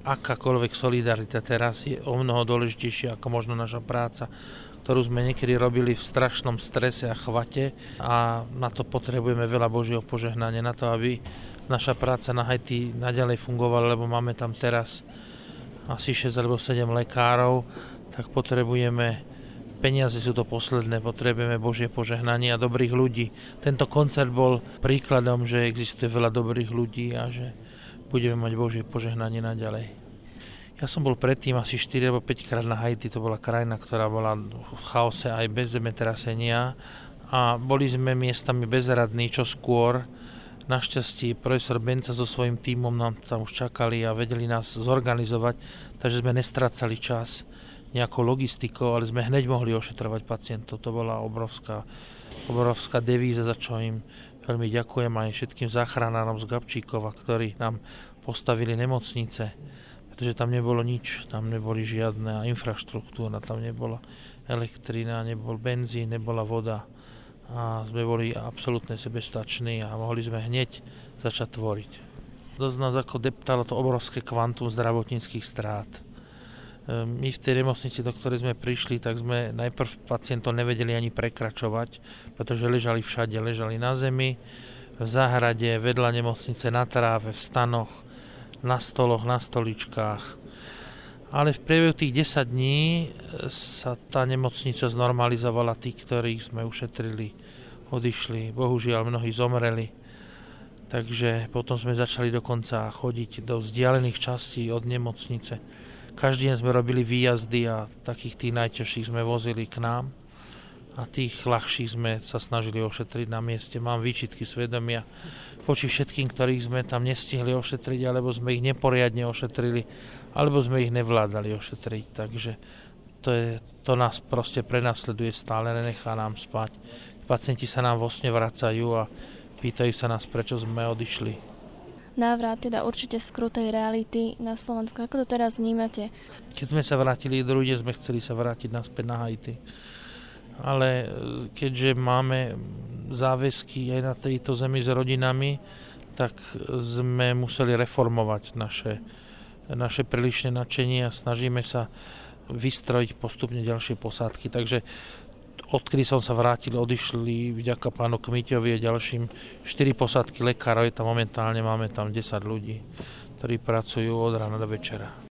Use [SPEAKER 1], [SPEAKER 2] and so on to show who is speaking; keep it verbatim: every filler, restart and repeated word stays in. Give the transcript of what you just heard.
[SPEAKER 1] akákoľvek solidarita teraz je o mnoho dôležitejšia ako možno naša práca, ktorú sme niekedy robili v strašnom strese a chvate, a na to potrebujeme veľa Božieho požehnania, na to, aby naša práca na Haiti naďalej fungovala, lebo máme tam teraz asi šesť alebo sedem lekárov, tak potrebujeme, peniaze sú to posledné, potrebujeme Božie požehnanie a dobrých ľudí. Tento koncert bol príkladom, že existuje veľa dobrých ľudí a že budeme mať Božie požehnanie naďalej. Ja som bol predtým asi štyri alebo päť krát na Haiti, to bola krajina, ktorá bola v chaose aj bez zemetrasenia a boli sme miestami bezradní, čo skôr. Našťastie profesor Benca so svojím tímom nám tam už čakali a vedeli nás zorganizovať, takže sme nestracali čas nejakou logistikou, ale sme hneď mohli ošetrovať pacientov. To bola obrovská, obrovská devíza, za čo im veľmi ďakujem aj všetkým záchranárom z Gabčíkova, ktorí nám postavili nemocnice, pretože tam nebolo nič, tam neboli žiadna infraštruktúra, tam nebola elektrina, nebol benzín, nebola voda a sme boli absolútne sebestační a mohli sme hneď začať tvoriť. Dosť nás ako deptalo to obrovské kvantum zdravotníckych strát. My v tej nemocnici, do ktorej sme prišli, tak sme najprv pacientov nevedeli ani prekračovať, pretože ležali všade, ležali na zemi, v záhrade, vedľa nemocnice, na tráve, v stanoch, na stoloch, na stoličkách. Ale v priebehu tých desať dní sa tá nemocnica znormalizovala, tí, ktorých sme ušetrili, odišli, bohužiaľ mnohí zomreli. Takže potom sme začali dokonca chodiť do vzdialených častí od nemocnice. Každý deň sme robili výjazdy a takých tých najťažších sme vozili k nám a tých ľahších sme sa snažili ošetriť na mieste. Mám výčitky svedomia voči všetkým, ktorých sme tam nestihli ošetriť, alebo sme ich neporiadne ošetrili, alebo sme ich nevládali ošetriť. Takže to, je, to nás proste prenasleduje stále, nenechá nám spať. Pacienti sa nám vo sne vracajú a pýtajú sa nás, prečo sme odišli.
[SPEAKER 2] Návrat teda určite z krutej reality na Slovensku. Ako to teraz vnímate?
[SPEAKER 1] Keď sme sa vrátili, druhý deň sme chceli sa vrátiť naspäť na Haiti. Ale keďže máme záväzky aj na tejto zemi s rodinami, tak sme museli reformovať naše, naše prílišné nadšenie a snažíme sa vystrojiť postupne ďalšie posádky. Takže odkedy som sa vrátil, odišli vďaka pánu Kmiťovi a ďalším štyri posádky lekárov. Je tam momentálne, máme tam desať ľudí, ktorí pracujú od rána do večera.